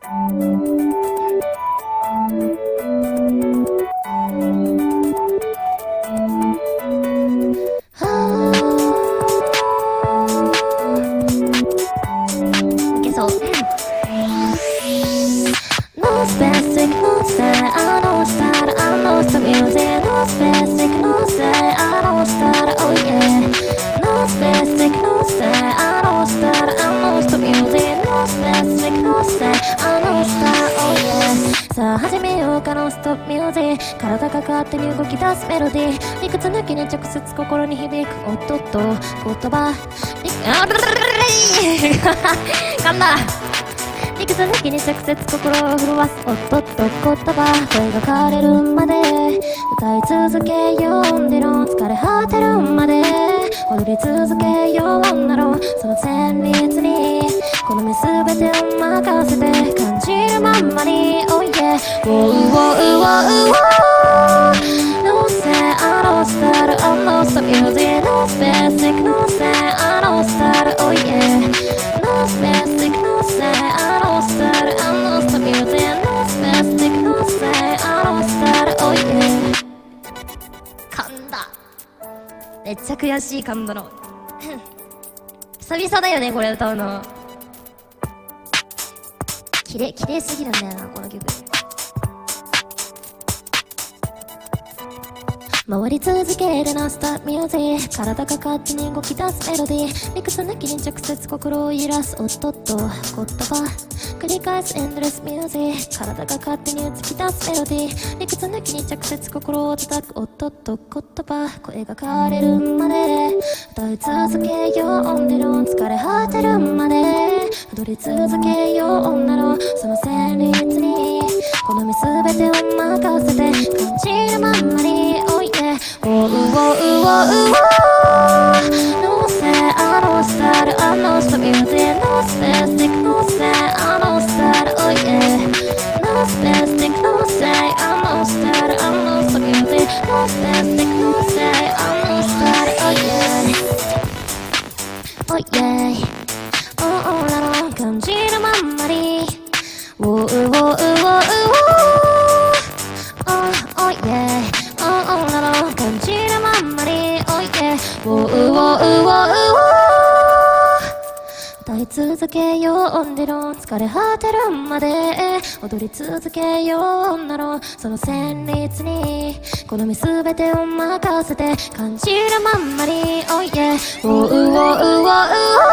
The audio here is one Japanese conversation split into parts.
けそう。No specific, no say, I don't start, I know some music. No specific, no say, I don't start, oh yeah. No specific, no say, I don't start, I know some music. No specific, no say, I don't start, oh yeah. さあ始めようかのストップミュージック。体が勝手に動き出すメロディー。理屈抜きに直接心に響くおっとっと言葉。噛んだ。理屈抜きに直接心を震わすおっとっと言葉。声が枯れるまで歌い続けよう。での疲れ果てるまで踊り続けよう。なろうその旋律にこの身全てを任せて感じるまんまに Oh yeah Whoa whoa whoa whoa No say I don't start I know some music No specific No say I don't start Oh yeah No specific No say I don't start I know some music No specific No say I don't start Oh yeah 噛んだめっちゃ悔しい噛んだの久々だよねこれ歌うの綺麗すぎるんだよなこの曲回り続けるノンストップミュージック体が勝手に動き出すメロディー理屈抜きに直接心を揺らすおっとっと言葉繰り返すエンドレスミュージック体が勝手に突き出すメロディー理屈抜きに直接心を叩くおっとっと言葉声が枯れるまで歌い続けようでの疲れ果てるまで踊り続けよう女のその旋律にこの身全てを任せて感じるまんまに Oh yeah Whoa whoa whoa whoa No say I don't start I know some music No specific No say I don't start Oh yeah No specific No say I don't start I know some music No specific No say I don't start Oh yeah Oh yeah Oh なの感じるまんまに Whoa whoa whoa whoa Oh yeah Oh なの感じるまんまに Oh yeah Whoa whoa whoa 歌い続けようでの疲れ果てるまで踊り続けよう女のその旋律にこの身全てを任せて感じるまんまに Oh yeah Whoa whoa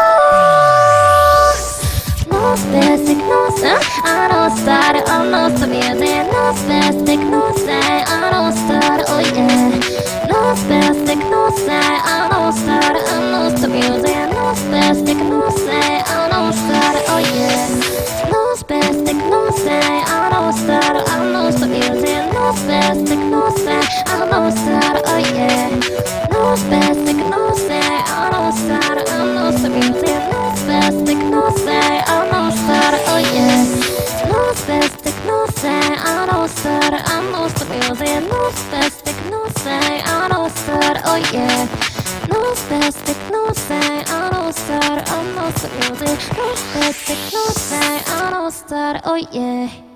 No specific, no say I don't start, I know some music No specific, no say I don't start, oh yeah No specific, no say I don't start, I know some music No specific, no say I don't start, oh yeah No specific, no say I don't start, I know some music No specific, no say I don't start, oh yeah No specific, no say I don't start, I know some music No specific, no say I don't start, oh yeah No specific, no say I don't start, I know some music No specific, no say I don't start, oh yeah No specific, no say I don't start, I know some music No specific, no say I don't start, oh yeah